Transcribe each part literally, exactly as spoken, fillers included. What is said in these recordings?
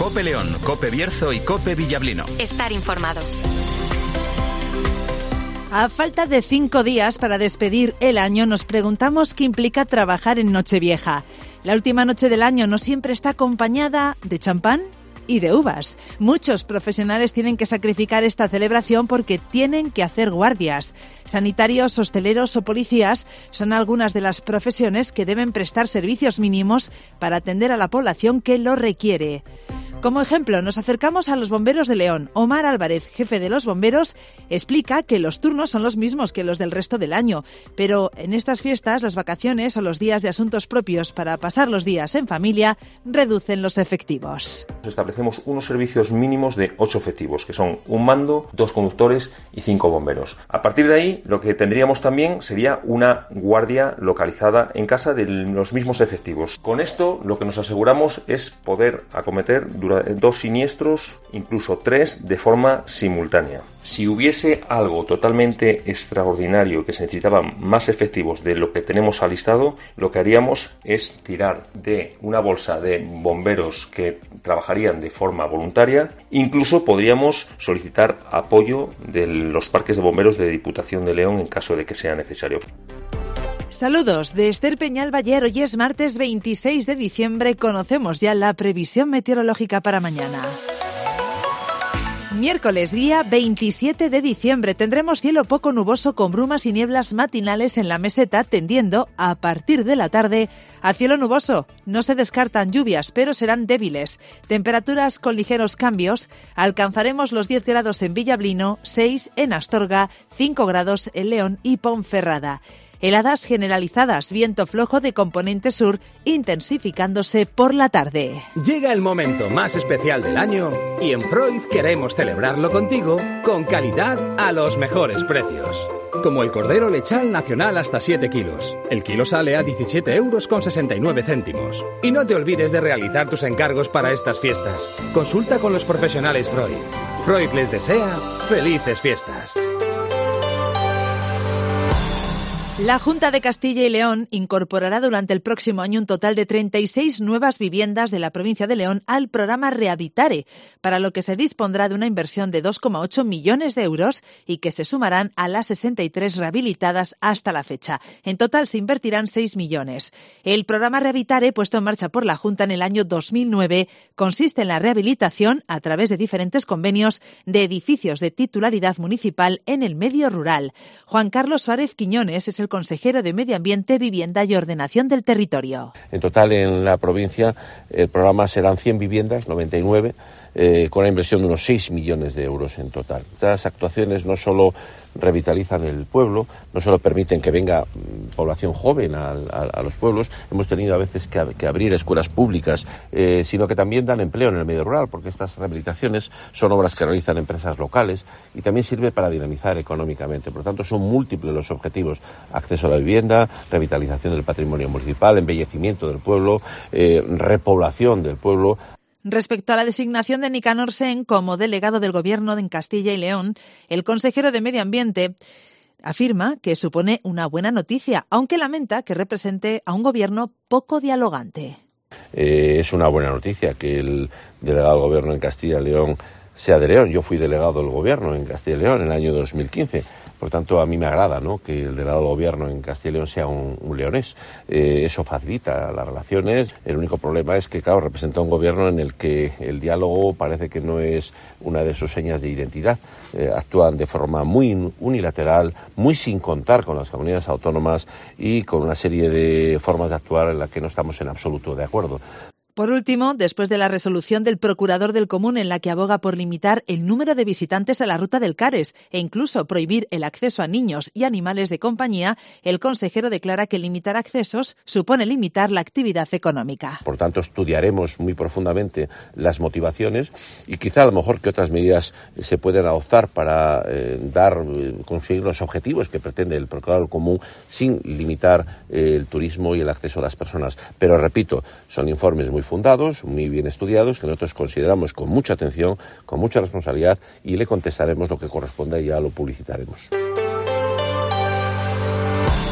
COPE León, COPE Bierzo y COPE Villablino. Estar informado. A falta de cinco días para despedir el año, nos preguntamos qué implica trabajar en Nochevieja. La última noche del año no siempre está acompañada de champán y de uvas. Muchos profesionales tienen que sacrificar esta celebración porque tienen que hacer guardias. Sanitarios, hosteleros o policías son algunas de las profesiones que deben prestar servicios mínimos para atender a la población que lo requiere. Como ejemplo, nos acercamos a los bomberos de León. Omar Álvarez, jefe de los bomberos, explica que los turnos son los mismos que los del resto del año, pero en estas fiestas, las vacaciones o los días de asuntos propios para pasar los días en familia reducen los efectivos. Establecemos unos servicios mínimos de ocho efectivos, que son un mando, dos conductores y cinco bomberos. A partir de ahí, lo que tendríamos también sería una guardia localizada en casa de los mismos efectivos. Con esto, lo que nos aseguramos es poder acometer durante dos siniestros, incluso tres, de forma simultánea. Si hubiese algo totalmente extraordinario que se necesitaban más efectivos de lo que tenemos alistado, lo que haríamos es tirar de una bolsa de bomberos que trabajarían de forma voluntaria. Incluso podríamos solicitar apoyo de los parques de bomberos de Diputación de León en caso de que sea necesario. Saludos de Esther Peñal Bayer. Hoy es martes veintiséis de diciembre. Conocemos ya la previsión meteorológica para mañana. Miércoles, día veintisiete de diciembre, tendremos cielo poco nuboso con brumas y nieblas matinales en la meseta, tendiendo, a partir de la tarde, a cielo nuboso. No se descartan lluvias, pero serán débiles. Temperaturas con ligeros cambios. Alcanzaremos los diez grados en Villablino, seis en Astorga, cinco grados en León y Ponferrada. Heladas generalizadas, viento flojo de componente sur, intensificándose por la tarde. Llega el momento más especial del año y en Freud queremos celebrarlo contigo con calidad a los mejores precios. Como el cordero lechal nacional hasta siete kilos. El kilo sale a diecisiete euros con sesenta y nueve céntimos. Y no te olvides de realizar tus encargos para estas fiestas. Consulta con los profesionales Freud. Freud les desea felices fiestas. La Junta de Castilla y León incorporará durante el próximo año un total de treinta y seis nuevas viviendas de la provincia de León al programa Rehabilitare, para lo que se dispondrá de una inversión de dos coma ocho millones de euros y que se sumarán a las sesenta y tres rehabilitadas hasta la fecha. En total se invertirán seis millones. El programa Rehabilitare, puesto en marcha por la Junta en el año dos mil nueve, consiste en la rehabilitación, a través de diferentes convenios, de edificios de titularidad municipal en el medio rural. Juan Carlos Suárez Quiñones es el consejero de Medio Ambiente, Vivienda y Ordenación del Territorio. En total en la provincia el programa serán cien viviendas, noventa y nueve, eh, con una inversión de unos seis millones de euros en total. Estas actuaciones no solo revitalizan el pueblo, no solo permiten que venga población joven a, a, a los pueblos, hemos tenido a veces que, que abrir escuelas públicas, eh, sino que también dan empleo en el medio rural, porque estas rehabilitaciones son obras que realizan empresas locales y también sirve para dinamizar económicamente. Por lo tanto, son múltiples los objetivos: acceso a la vivienda, revitalización del patrimonio municipal, embellecimiento del pueblo, eh, repoblación del pueblo. Respecto a la designación de Nicanor Sen como delegado del Gobierno en Castilla y León, el consejero de Medio Ambiente afirma que supone una buena noticia, aunque lamenta que represente a un gobierno poco dialogante. Eh, es una buena noticia que el delegado del Gobierno en Castilla y León sea de León. Yo fui delegado del Gobierno en Castilla y León en el año dos mil quince. Por tanto, a mí me agrada, ¿no?, que el delegado del Gobierno en Castilla y León sea un, un leonés. Eh, eso facilita las relaciones. El único problema es que, claro, representa un gobierno en el que el diálogo parece que no es una de sus señas de identidad. Eh, actúan de forma muy unilateral, muy sin contar con las comunidades autónomas y con una serie de formas de actuar en las que no estamos en absoluto de acuerdo. Por último, después de la resolución del procurador del Común en la que aboga por limitar el número de visitantes a la ruta del Cares e incluso prohibir el acceso a niños y animales de compañía, el consejero declara que limitar accesos supone limitar la actividad económica. Por tanto, estudiaremos muy profundamente las motivaciones y quizá a lo mejor que otras medidas se pueden adoptar para eh, dar, eh, conseguir los objetivos que pretende el procurador del Común sin limitar eh, el turismo y el acceso a las personas. Pero repito, son informes muy fundados, muy bien estudiados, que nosotros consideramos con mucha atención, con mucha responsabilidad, y le contestaremos lo que corresponda y ya lo publicitaremos.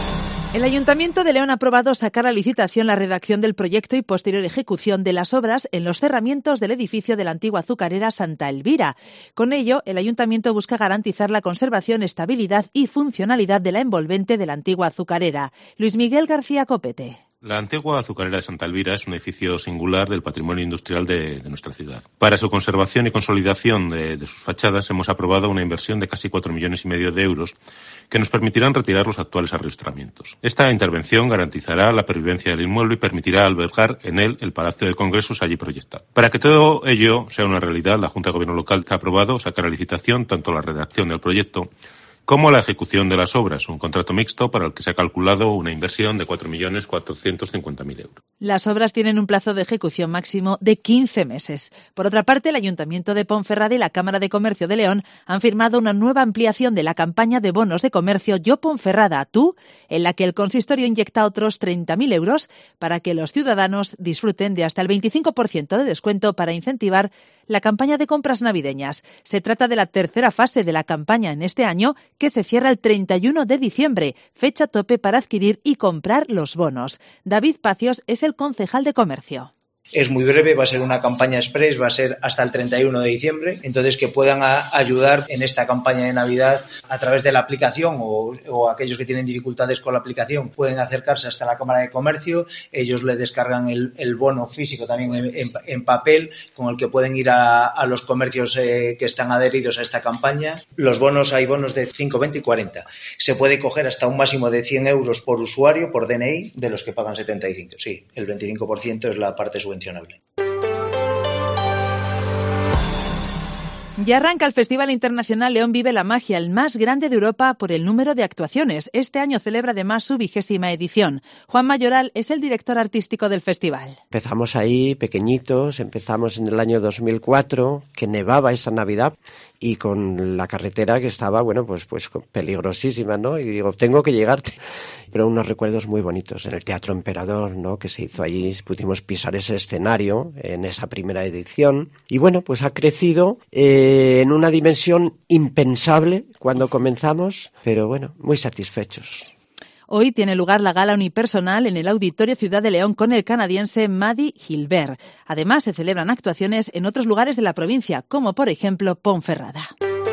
El Ayuntamiento de León ha aprobado sacar a licitación la redacción del proyecto y posterior ejecución de las obras en los cerramientos del edificio de la antigua azucarera Santa Elvira. Con ello, el Ayuntamiento busca garantizar la conservación, estabilidad y funcionalidad de la envolvente de la antigua azucarera. Luis Miguel García Copete. La antigua azucarera de Santa Elvira es un edificio singular del patrimonio industrial de, de nuestra ciudad. Para su conservación y consolidación de, de sus fachadas hemos aprobado una inversión de casi cuatro millones y medio de euros que nos permitirán retirar los actuales arriostramientos. Esta intervención garantizará la pervivencia del inmueble y permitirá albergar en él el Palacio de Congresos allí proyectado. Para que todo ello sea una realidad, la Junta de Gobierno Local ha aprobado sacar a licitación tanto la redacción del proyecto como la ejecución de las obras, un contrato mixto para el que se ha calculado una inversión de cuatro millones cuatrocientos cincuenta mil euros. Las obras tienen un plazo de ejecución máximo de quince meses. Por otra parte, el Ayuntamiento de Ponferrada y la Cámara de Comercio de León han firmado una nueva ampliación de la campaña de bonos de comercio Yo Ponferrada, tú, en la que el consistorio inyecta otros treinta mil euros para que los ciudadanos disfruten de hasta el veinticinco por ciento de descuento para incentivar la campaña de compras navideñas. Se trata de la tercera fase de la campaña en este año, que se cierra el treinta y uno de diciembre, fecha tope para adquirir y comprar los bonos. David Pacios es el concejal de Comercio. Es muy breve, va a ser una campaña express, va a ser hasta el treinta y uno de diciembre, entonces que puedan a, ayudar en esta campaña de Navidad a través de la aplicación o, o aquellos que tienen dificultades con la aplicación pueden acercarse hasta la Cámara de Comercio, ellos le descargan el, el bono físico también en, en, en papel con el que pueden ir a, a los comercios eh, que están adheridos a esta campaña. Los bonos, hay bonos de cinco, veinte y cuarenta. Se puede coger hasta un máximo de cien euros por usuario, por D N I, de los que pagan setenta y cinco. Sí, el veinticinco por ciento es la parte subvencionable. Ya arranca el Festival Internacional León Vive la Magia, el más grande de Europa por el número de actuaciones. Este año celebra además su vigésima edición. Juan Mayoral es el director artístico del festival. Empezamos ahí pequeñitos, empezamos en el año dos mil cuatro, que nevaba esa Navidad, y con la carretera que estaba, bueno, pues, pues peligrosísima, ¿no? Y digo, tengo que llegarte. Pero unos recuerdos muy bonitos en el Teatro Emperador, ¿no? Que se hizo allí, pudimos pisar ese escenario en esa primera edición. Y bueno, pues ha crecido eh, en una dimensión impensable cuando comenzamos, pero bueno, muy satisfechos. Hoy tiene lugar la gala unipersonal en el Auditorio Ciudad de León con el canadiense Maddie Gilbert. Además, se celebran actuaciones en otros lugares de la provincia, como por ejemplo Ponferrada.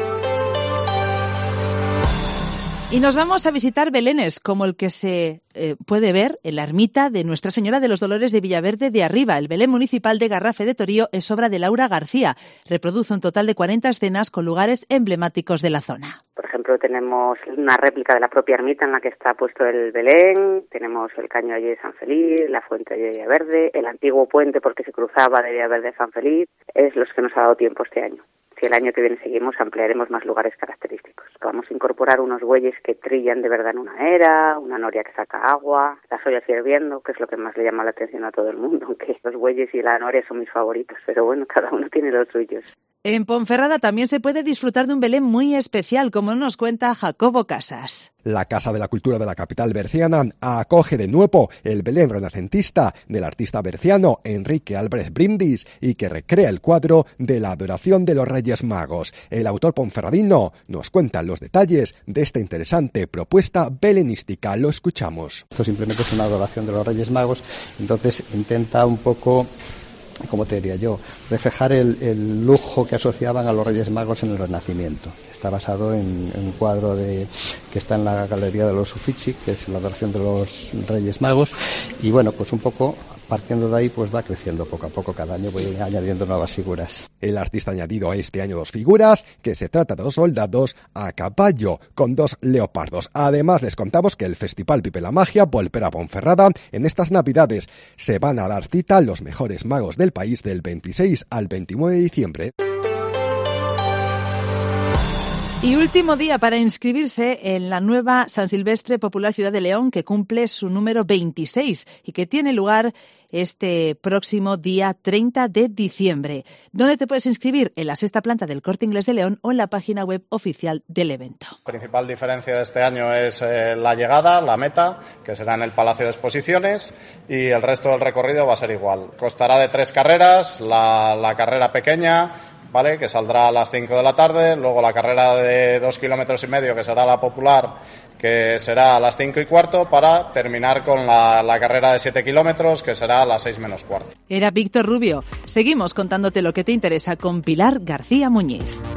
Y nos vamos a visitar belenes, como el que se eh, puede ver en la ermita de Nuestra Señora de los Dolores de Villaverde de Arriba. El Belén municipal de Garrafe de Torío es obra de Laura García. Reproduce un total de cuarenta escenas con lugares emblemáticos de la zona. Por ejemplo, tenemos una réplica de la propia ermita en la que está puesto el Belén, tenemos el caño allí de San Feliz, la fuente de Villaverde, el antiguo puente porque se cruzaba de Villaverde a San Feliz, es los que nos ha dado tiempo este año. Si el año que viene seguimos, ampliaremos más lugares característicos. Vamos a incorporar unos bueyes que trillan de verdad en una era, una noria que saca agua, las ollas hirviendo, que es lo que más le llama la atención a todo el mundo, aunque los bueyes y la noria son mis favoritos, pero bueno, cada uno tiene los suyos. En Ponferrada también se puede disfrutar de un Belén muy especial, como nos cuenta Jacobo Casas. La Casa de la Cultura de la capital berciana acoge de nuevo el Belén renacentista del artista berciano Enrique Albrecht Brindis y que recrea el cuadro de la adoración de los Reyes Magos. El autor ponferradino nos cuenta los detalles de esta interesante propuesta belenística. Lo escuchamos. Esto simplemente es una adoración de los Reyes Magos, entonces intenta un poco, como te diría yo, reflejar el, el lujo que asociaban a los Reyes Magos en el Renacimiento. Está basado en, en un cuadro de, que está en la Galería de los Uffizi, que es la adoración de los Reyes Magos, y bueno, pues un poco partiendo de ahí, pues va creciendo poco a poco. Cada año voy añadiendo nuevas figuras. El artista ha añadido este año dos figuras, que se trata de dos soldados a caballo con dos leopardos. Además, les contamos que el Festival Vive la Magia volverá a Ponferrada en estas Navidades. Se van a dar cita los mejores magos del país del veintiséis al veintinueve de diciembre. Y último día para inscribirse en la nueva San Silvestre Popular Ciudad de León, que cumple su número veintiséis y que tiene lugar este próximo día treinta de diciembre. ¿Dónde te puedes inscribir? En la sexta planta del Corte Inglés de León o en la página web oficial del evento. La principal diferencia de este año es eh, la llegada, la meta, que será en el Palacio de Exposiciones, y el resto del recorrido va a ser igual. Constará de tres carreras, la, la carrera pequeña, ¿vale? Que saldrá a las cinco de la tarde, luego la carrera de dos kilómetros y medio, que será la popular, que será a las cinco y cuarto, para terminar con la, la carrera de siete kilómetros, que será a las seis menos cuarto. Era Víctor Rubio. Seguimos contándote lo que te interesa con Pilar García Muñiz.